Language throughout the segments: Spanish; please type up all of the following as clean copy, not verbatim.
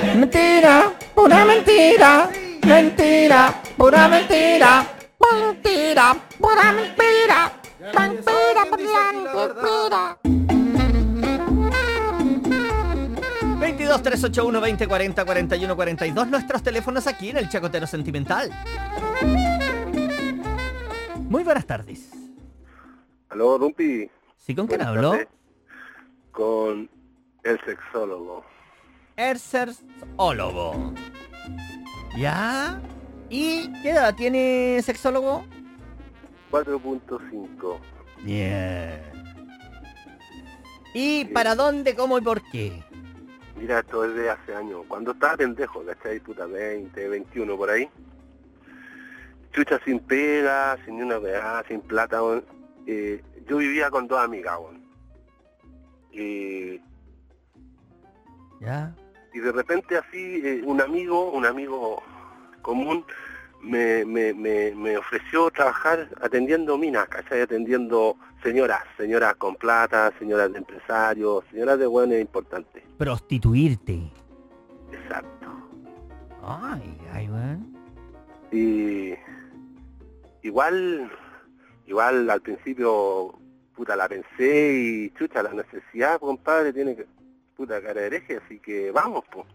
Mentira, pura mentira, mentira, pura mentira, mentira, pura mentira, mentira, pura mentira. 22 381 20 40 41 42, nuestros teléfonos aquí en el Chacotero Sentimental. Muy buenas tardes. Aló, Rumpi. ¿Sí, con quién Buenas habló? tardes. Con el sexólogo. El sexólogo. ¿Ya? ¿Y qué edad tiene sexólogo? 4.5. Bien. ¿Y para dónde, cómo y por qué? Mira, esto es de hace años. Cuando estaba pendejo, ¿cachai? Puta, 20, 21 por ahí. Chucha sin pega, sin ni una weá, sin plata, weón. Yo vivía con dos amigas, weón. ¿Ya? Y de repente así, un amigo común, me ofreció trabajar atendiendo minas, ¿cachai? Atendiendo señoras con plata, señoras de empresarios, señoras de buenos importantes. Prostituirte. Exacto. Ay, weón. Y igual al principio, puta, la pensé y chucha, la necesidad, compadre, tiene que, puta, cara de hereje, así que vamos, pues.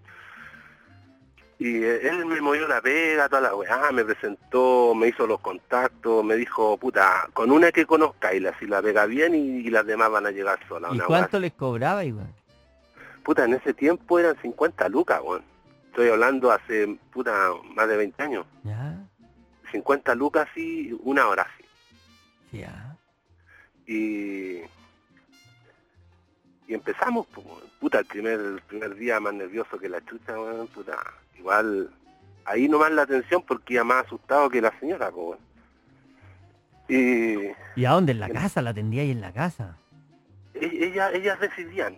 Y él me movió la pega, toda la weá, me presentó, me hizo los contactos, me dijo, puta, con una que conozca, y si la pega bien y las demás van a llegar solas. ¿Y cuánto les cobraba, weón? Puta, en ese tiempo eran 50 lucas, weón. Estoy hablando hace, puta, más de 20 años. ¿Ya? 50 lucas y una hora sí. ¿Ya? Y empezamos, pues, puta, el primer día más nervioso que la chucha, weón, puta, igual, ahí nomás la atención porque iba más asustado que la señora, pues, weón. ¿Y a dónde? ¿En la casa? ¿La atendía ahí en la casa? Ellas decidían,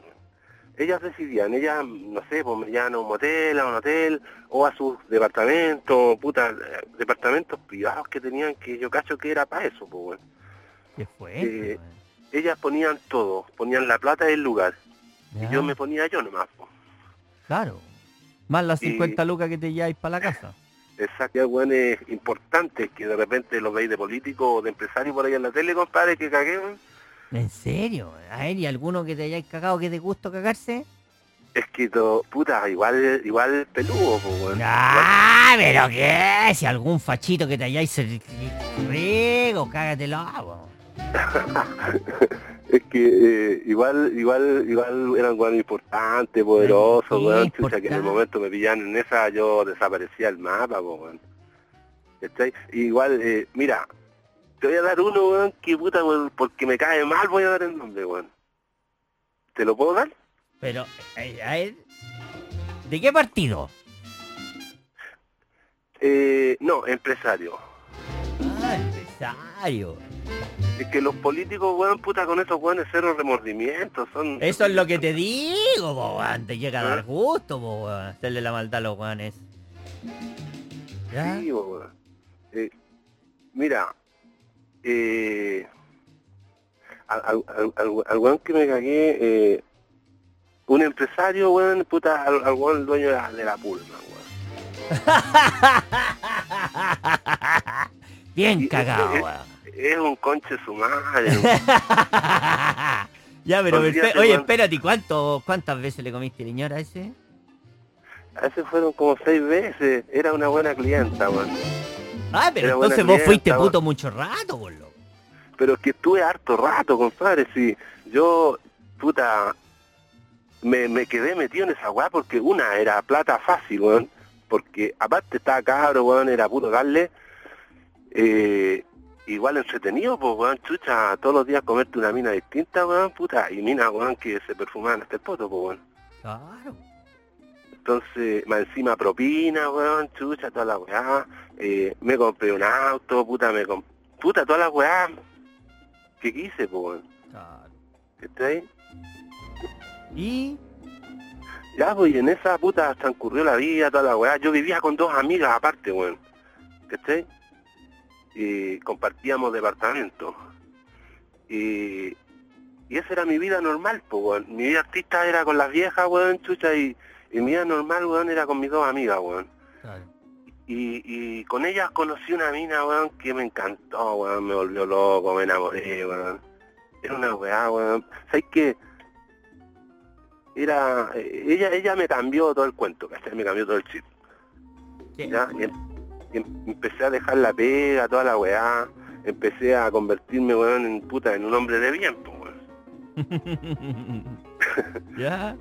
no sé, pues me llevan a un motel, a un hotel, o a sus departamentos, puta, departamentos privados que tenían, que yo cacho que era para eso, pues, weón. ¿Qué fue? Ellas ponían todo, ponían la plata y el lugar. ¿Ya? Y yo me ponía yo nomás, po. Claro. Más las 50 lucas que te lleváis para la casa. Exacto, weones importantes que de repente los veis de políticos o de empresarios por ahí en la tele, compadre, que caguean. ¿En serio? A ver, ¿y alguno que te hayáis cagado que de gusto cagarse? Es que puta, igual peludo, po, weón. ¡Ah! ¿Pero qué? Si algún fachito que te hayáis riego, cágatelo, po. Es que igual eran weones importantes, poderosos, Sí, weón, chucha, que en el momento me pillan en esa, yo desaparecía el mapa, po, weón. ¿Cachai? Igual, mira, te voy a dar uno, weón, que puta, weón, porque me cae mal, voy a dar el nombre, weón. ¿Te lo puedo dar? Pero, a ver, ¿de qué partido? No, empresario. Empresario. Es que los políticos, weón, puta, con esos weones cero remordimientos, son... Eso es lo que te digo, po, weón. Te llega a dar gusto, po, weón. Hacerle la maldad a los weones. ¿Ya? Sí, weón. Mira, al weón que me cagué, un empresario, weón, puta, al weón dueño de la pulma, weón. Bien cagado, weón. Es un conche su madre. Ya, pero Olvídate, oye, weón. espérate, ¿cuántas veces le comiste leñora a ese? A ese fueron como 6 veces, era una buena clienta, weón. Ah, pero Era buena entonces vos clienta, fuiste weón. puto mucho rato, boludo. Pero es que estuve harto rato, compadre, sí. Yo, puta, me quedé metido en esa weá porque una era plata fácil, weón. Porque aparte estaba cabro, weón, era puro darle. Igual entretenido, pues, weón, chucha, todos los días comerte una mina distinta, weón, puta, y minas, weón, que se perfumaban hasta el poto, pues, weón. Claro. Entonces, más encima propina, weón, chucha, toda la weá. Me compré un auto, puta, puta, toda la weá que quise, pues, weón. Claro. ¿Está ahí? Y... Ya, pues, y en esa puta transcurrió la vida, toda la weá. Yo vivía con dos amigas aparte, weón. ¿Cachai? Y compartíamos departamento. Y esa era mi vida normal, pues, weón. Mi vida artista era con las viejas, weón, chucha, y Y mi vida normal, weón, era con mis dos amigas, weón. Claro. Y con ellas conocí una mina, weón, que me encantó, weón, me volvió loco, me enamoré, weón. Era una weá, weón. ¿Sabes qué? Ella me cambió todo el cuento, ¿cachai? Me cambió todo el chip. ¿Qué? ¿Ya? Empecé a dejar la pega, toda la weá. Empecé a convertirme, weón, en un hombre de bien, pues, weón. ¿Ya?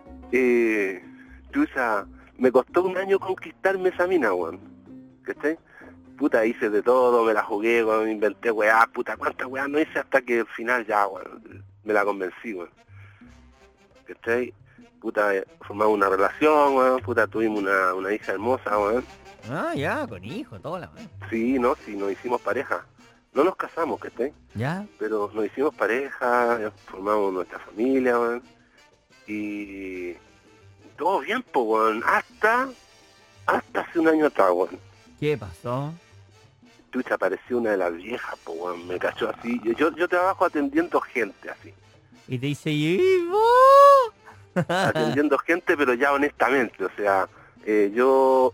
Chusa, me costó un año conquistarme esa mina, weón. ¿Cachai? Puta, hice de todo, me la jugué, weón, inventé weá, puta, cuántas weá no hice hasta que al final ya, weón, me la convencí, weón. ¿Cachai? Puta, formamos una relación, weón, puta, tuvimos una hija hermosa, weón. Ah, ya, con hijo, toda la mano. Sí, no, sí, nos hicimos pareja. No nos casamos, ¿cachai? ¿Ya? Pero nos hicimos pareja, formamos nuestra familia, weón. Y todo bien, pues, weón, hasta hace un año atrás, weón. ¿Qué pasó? Chucha, apareció una de las viejas, pues, weón, me cachó así. Yo trabajo atendiendo gente, así. Y te dice, ¿Ivo? Atendiendo gente, pero ya honestamente, o sea, yo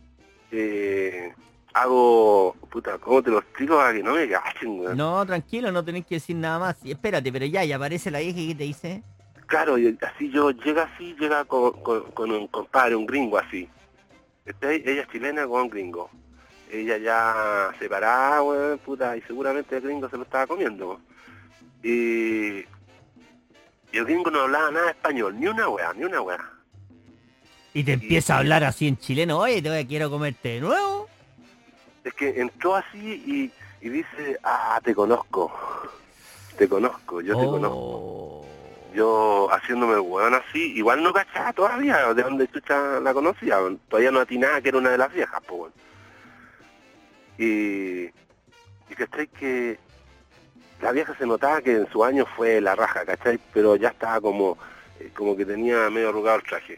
hago, puta, ¿cómo te lo explico para que no me cachen, weón? No, tranquilo, no tenés que decir nada más. Espérate, pero ya, y aparece la vieja y ¿qué te dice? Claro, y así llega con un compadre, un gringo así. Ella es chilena con un gringo. Ella ya separada, weón, puta, y seguramente el gringo se lo estaba comiendo, weón. Y el gringo no hablaba nada de español, ni una weá. Y te empieza a hablar así en chileno, oye, quiero comerte de nuevo. Es que entró así y dice, te conozco, yo te conozco. Yo haciéndome el weón así, igual no cachaba todavía de dónde chucha la conocía, todavía no atinaba que era una de las viejas, pues bueno. Y ¿cachai? Que la vieja se notaba que en su año fue la raja, ¿cachai? Pero ya estaba como que tenía medio arrugado el traje.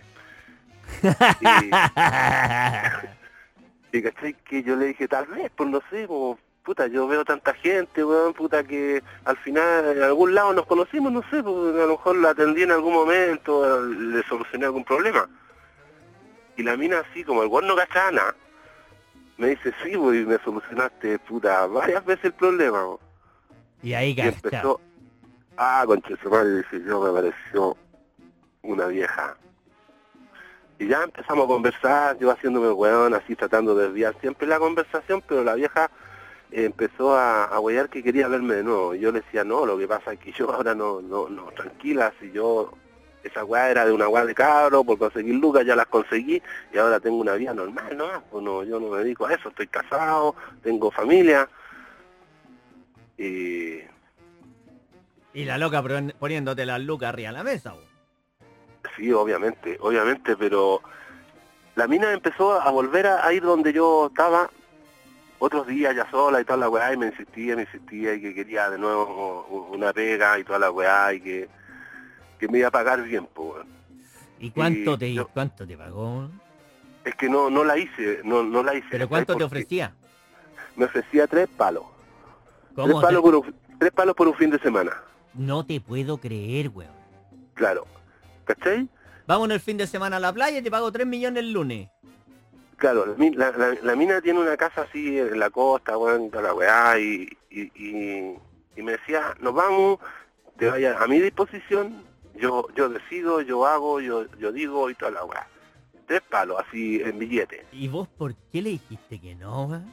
Y ¿cachai? Que yo le dije, tal vez, pues no sé, como, puta, yo veo tanta gente, weón, puta, que al final en algún lado nos conocimos, no sé, pues a lo mejor la atendí en algún momento, le solucioné algún problema. Y la mina así, como el weón no cachaba nada, me dice, sí, pues, y me solucionaste, puta, varias veces el problema, weón. Y ahí Y empezó, concha su madre, dice yo, me pareció una vieja. Y ya empezamos a conversar, yo haciéndome el weón, así tratando de desviar siempre la conversación, pero la vieja empezó a huear que quería verme de nuevo. Y yo le decía, no, lo que pasa es que yo ahora no, tranquila, si yo, esa weá era de una weá de cabro, por conseguir lucas ya las conseguí, y ahora tengo una vida normal, ¿no? Pues no, yo no me dedico a eso, estoy casado, tengo familia. Y la loca poniéndote las lucas arriba de la mesa, bo. sí, obviamente, pero la mina empezó a volver a ir donde yo estaba otros días ya sola y toda la weá, y me insistía y que quería de nuevo una pega y toda la weá, y que me iba a pagar bien, pues, weón. ¿Y cuánto te pagó? Es que no la hice, no la hice. ¿Pero cuánto te ofrecía? Me ofrecía 3 palos. ¿Cómo? 3 palos por un fin de semana. No te puedo creer, weón. Claro. ¿Cachai? Vámonos el fin de semana a la playa y te pago 3 millones el lunes. Claro, la mina tiene una casa así en la costa, weón, toda la weá, y me decía, nos vamos, te vayas a mi disposición, yo decido, yo hago, yo digo y toda la weá. 3 palos, así, en billete. ¿Y vos por qué le dijiste que no, weón?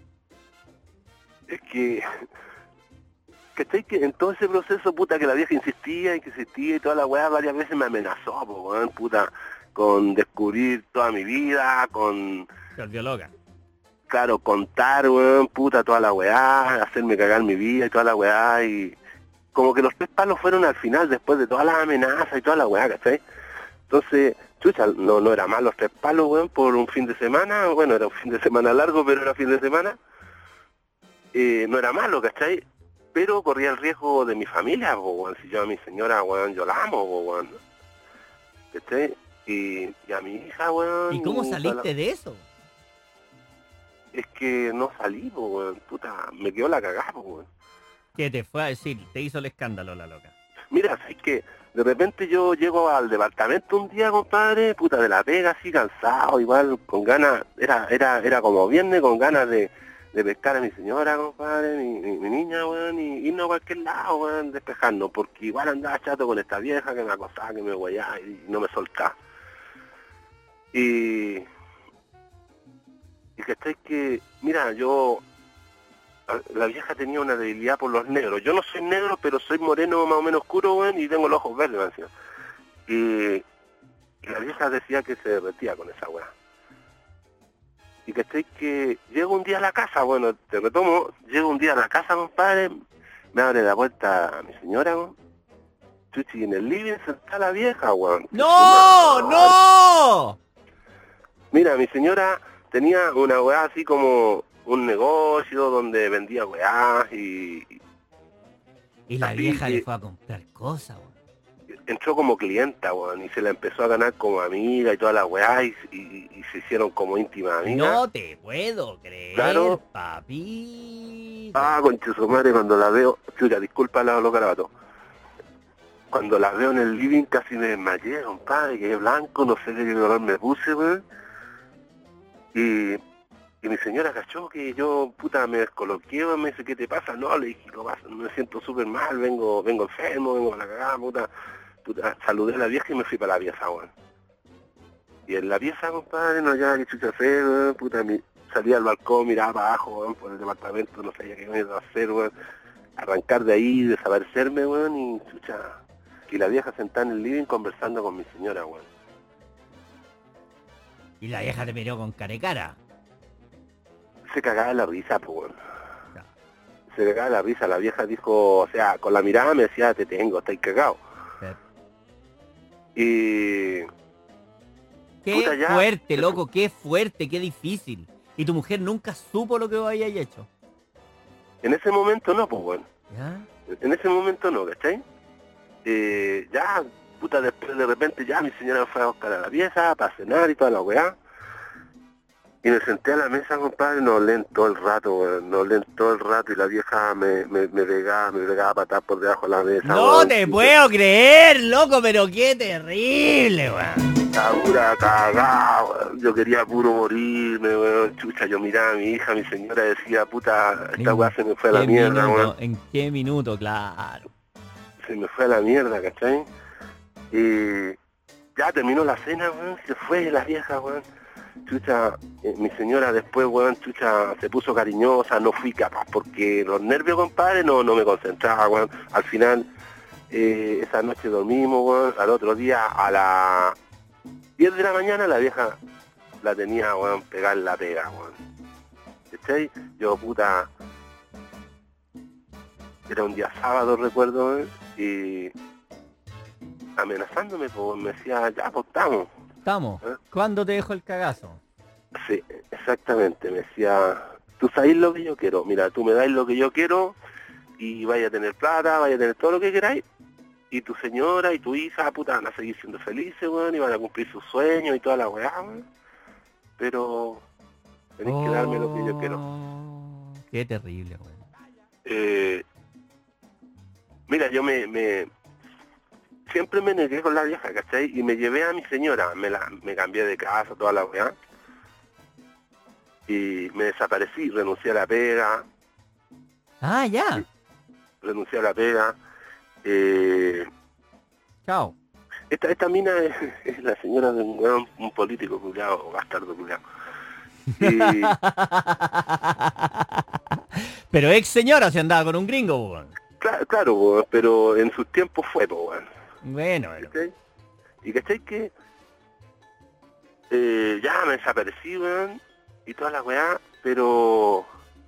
Es que ¿cachai? Que en todo ese proceso, puta, que la vieja insistía y toda la weá, varias veces me amenazó, po, weón, puta, con descubrir toda mi vida, con... Se volvió loca. Claro, contar, weón, puta, toda la weá, hacerme cagar mi vida y toda la weá, y como que los 3 palos fueron al final, después de todas las amenazas y toda la weá, ¿cachai? Entonces, chucha, no era mal los 3 palos, weón, por un fin de semana, bueno, era un fin de semana largo, pero era fin de semana, no era malo, ¿cachai? Pero corría el riesgo de mi familia, po, weón, si yo a mi señora, weón, yo la amo, po, weón, ¿cachai? Y a mi hija, weón... ¿Y cómo saliste de eso? Es que no salí, po, weón, puta, me quedó la cagada, po, weón. ¿Qué te fue a decir? Te hizo el escándalo la loca. Mira, es que de repente yo llego al departamento un día, compadre, puta de la pega, así cansado, igual, con ganas, era como viernes, con ganas de pescar a mi señora, compadre, mi niña, weón, y irnos a cualquier lado, weón, despejarnos, porque igual andaba chato con esta vieja que me acosaba, que me guayaba y no me soltaba. Y que estáis que, mira, la vieja tenía una debilidad por los negros. Yo no soy negro, pero soy moreno más o menos oscuro, weón, y tengo los ojos verdes, man, encima. Y la vieja decía que se derretía con esa weá. Y que estoy que llego un día a la casa, bueno, te retomo, llego un día a la casa, compadre, me abre la puerta a mi señora, weón. Chuchi, en el living está la vieja, weón. ¡No! ¡No! Mira, mi señora tenía una weá así como un negocio donde vendía weá y la así vieja que le fue a comprar cosas, weón. entró como clienta, weón, y se la empezó a ganar como amiga y toda la weá y se hicieron como íntimas amigas. No te puedo creer, Claro. papito. Concha su madre, cuando la veo, chucha, disculpa los garabatos. Cuando la veo en el living casi me desmayé, compadre, quedé blanco, no sé de qué color me puse, weón. Y mi señora cachó que yo, puta, me descoloqué, me dice, ¿qué te pasa? No, le dije, no pasa, me siento súper mal, vengo enfermo, vengo a la cagada, puta, saludé a la vieja y me fui para la pieza, weón. Y en la pieza, compadre, no había qué chucha hacer, weón, puta, salí al balcón, miraba para abajo, weón, por el departamento, no sabía qué iba a hacer, weón. Arrancar de ahí, desaparecerme, weón, y chucha. Y la vieja sentada en el living conversando con mi señora, weón. Y la vieja te miró con cara. Se cagaba la risa, pues, weón. Ya. Se cagaba la risa, la vieja dijo, o sea, con la mirada me decía, te tengo, estáis cagado. Y... Qué puta, ya. fuerte, loco, qué fuerte, qué difícil. Y tu mujer nunca supo lo que vos habías hecho. En ese momento no, pues, weón. ¿Ya? En ese momento no, ¿cachai? Ya, puta, después de repente ya mi señora me fue a buscar a la pieza para cenar y toda la weá. Y me senté a la mesa, compadre, nos leen todo el rato, weón, nos leen todo el rato y la vieja me pegaba patadas por debajo de la mesa. No weón. te puedo creer, loco, pero qué terrible, weón. Estaba pura cagada, weón. Yo quería puro morirme, weón. Chucha, yo miraba a mi hija, mi señora decía, puta, esta weá se me fue a la mierda, weón. ¿En qué minuto? Claro. Se me fue a la mierda, ¿cachai? Y ya terminó la cena, weón, se fue la vieja, weón. Chucha, mi señora después, weón, chucha, se puso cariñosa, no fui capaz, porque los nervios, compadre, no me concentraba, weón. Al final, esa noche dormimos, weón, al otro día, a las 10 de la mañana, la vieja la tenía, weón, pegada en la pega, weón. ¿Cachai? Yo, puta, era un día sábado, recuerdo, weón, y amenazándome, pues, me decía, ya, pues, estamos. Estamos. ¿Eh? ¿Cuándo te dejo el cagazo? Sí, exactamente, me decía, tú sabes lo que yo quiero, mira, tú me dais lo que yo quiero y vaya a tener plata, vaya a tener todo lo que queráis, y tu señora y tu hija, puta, van a seguir siendo felices, weón, y van a cumplir sus sueños y toda la weá, weón, pero tenéis que darme lo que yo quiero. Qué terrible, weón. Mira, yo siempre me negué con la vieja, ¿cachai? Y me llevé a mi señora, me cambié de casa, toda la weá, y me desaparecí, renuncié a la pega, Ah, ya. renuncié a la pega. Chao. Esta mina es la señora de un weón, un político culiao, bastardo culiao. Pero ex señora se andaba con un gringo, weón. Claro, weón, pero en sus tiempos fue, weón. Bueno, ¿Cachai? Y cachai que ya me desaparecí, weón, y toda la weá, pero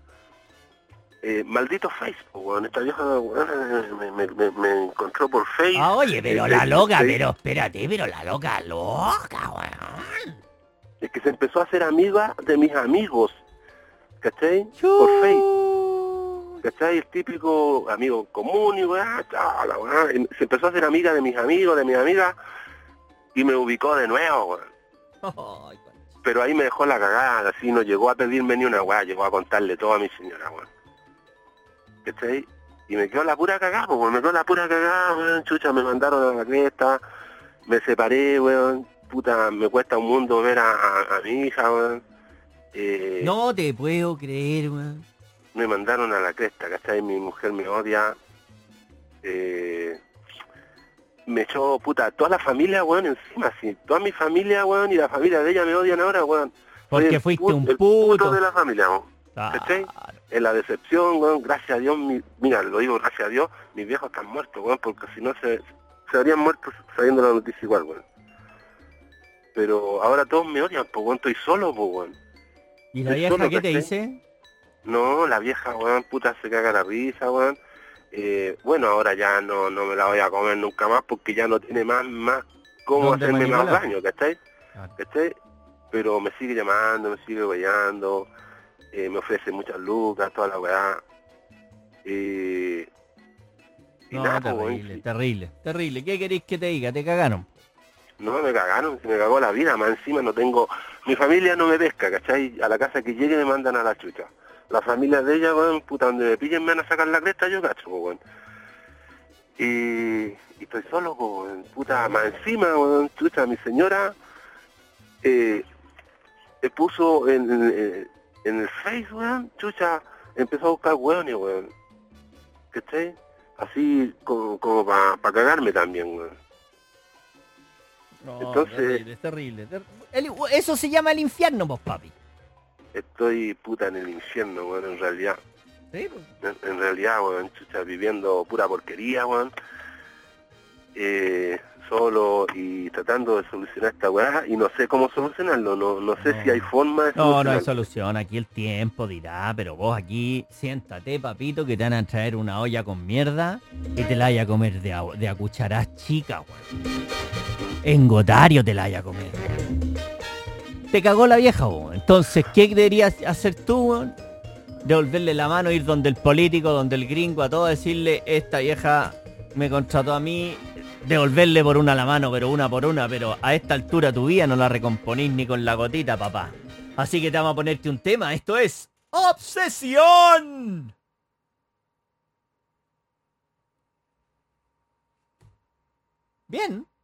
maldito Facebook, weón, esta vieja weón, me encontró por Facebook. Ah, oye, pero la loca, pero espérate, pero la loca, weón. Es que se empezó a hacer amiga de mis amigos, ¿cachai? Por Facebook. ¿Cachai? El típico amigo común y weá, la weá. Se empezó a hacer amiga de mis amigos, de mis amigas, y me ubicó de nuevo, weón. Pero ahí me dejó la cagada, así no llegó a pedirme ni una weá, llegó a contarle todo a mi señora, weón. ¿Cachai? Y me quedó la pura cagada, pues, weón, me quedó la pura cagada, weón, chucha, me mandaron a la cresta, me separé, weón, puta, me cuesta un mundo ver a mi hija, weón. No te puedo creer, weón. Me mandaron a la cresta, ¿cachai? Mi mujer me odia, me echó, puta, toda la familia, weón, encima, sí, toda mi familia, weón, y la familia de ella me odian ahora, weón. Soy Porque el fuiste un el puto. de la familia, weón. ¿Cachai? Claro. En la decepción, weón, gracias a Dios, mira, lo digo gracias a Dios, mis viejos están muertos, weón, porque si no se habrían muerto sabiendo la noticia igual, weón. Pero ahora todos me odian, pues, weón, estoy solo, pues, weón. ¿Y la Estoy vieja solo, qué te ¿cachai? dice? No, la vieja, weón, puta, se caga la risa, weón. Bueno, ahora ya no me la voy a comer nunca más porque ya no tiene más cómo ¿Dónde hacerme más manipular? daño, ¿cachai? Claro. ¿Cachai? Pero me sigue llamando, me sigue weyando, me ofrece muchas lucas, toda la weá. Y No, nada, pues, weón, terrible, terrible, terrible. ¿Qué queréis que te diga? Te cagaron. no, me cagaron, se me cagó la vida, más encima no tengo... Mi familia no me pesca, ¿cachai? A la casa que llegue me mandan a la chucha. La familia de ella, weón, puta, donde me pillen me van a sacar la cresta, yo cacho, pues, weón. Y estoy solo, pues, weón, puta, más encima, weón, chucha, mi señora puso en el Face, weón, chucha, empezó a buscar weones, weón, ¿cachai? Así como para cagarme también, weón. No, Entonces, terrible, terrible. Eso se llama el infierno, vos, papi. estoy puta en el infierno, weón, en realidad. ¿Sí? En realidad, weón, chucha, viviendo pura porquería, weón. Solo y tratando de solucionar esta weá y no sé cómo solucionarlo, no sé si hay forma de No, no hay solucionarlo. solución. Aquí el tiempo dirá, pero vos aquí siéntate, papito, que te van a traer una olla con mierda y te la vaya a comer de a cucharadas chicas, weón. En gotario te la vaya a comer. Te cagó la vieja, weón. Entonces, ¿qué deberías hacer tú, weón? Devolverle la mano, ir donde el político, donde el gringo, a todo, decirle, esta vieja me contrató a mí, devolverle por una la mano, pero una por una, pero a esta altura tu vida no la recomponís ni con la gotita, papá. Así que te vamos a ponerte un tema, esto es Obsesión. Bien.